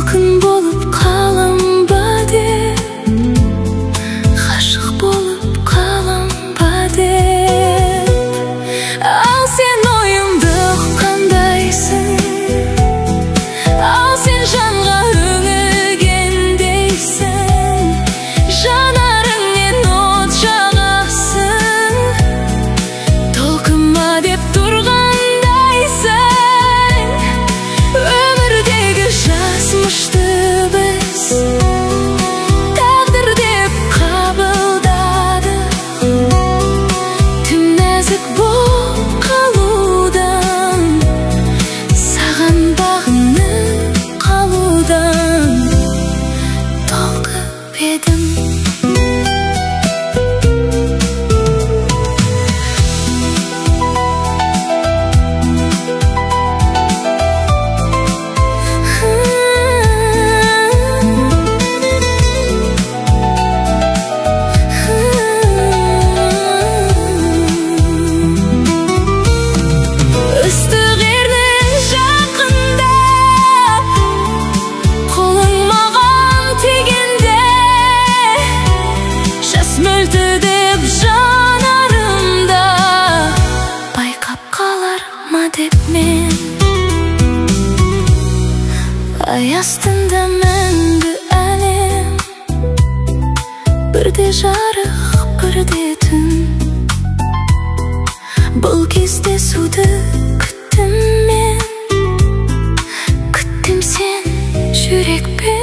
толқын болып қалам ба деп, ғашық болып қалам ба деп. Ал сен ойымды ұққандайсың, ал сен жанға үңілгендейсің, жанарыңнен от жағасың, толқыма деп тұрғандайсың. Өмірдегі жазмышты біз тағдыр деп қабылдадық. Тым нәзік болып қалудан, саған бағынып қалудан толқып едім. Ыстық ернің жақындап, қолың маған тигенде, жас мөлтілдеп жанарымда, байқап қалар ма деп мен. Ай астында мәңгі әлем, бірде жарық, бірде түн. Бұл кездесуді күттім мен, күттім сен жүрекпен.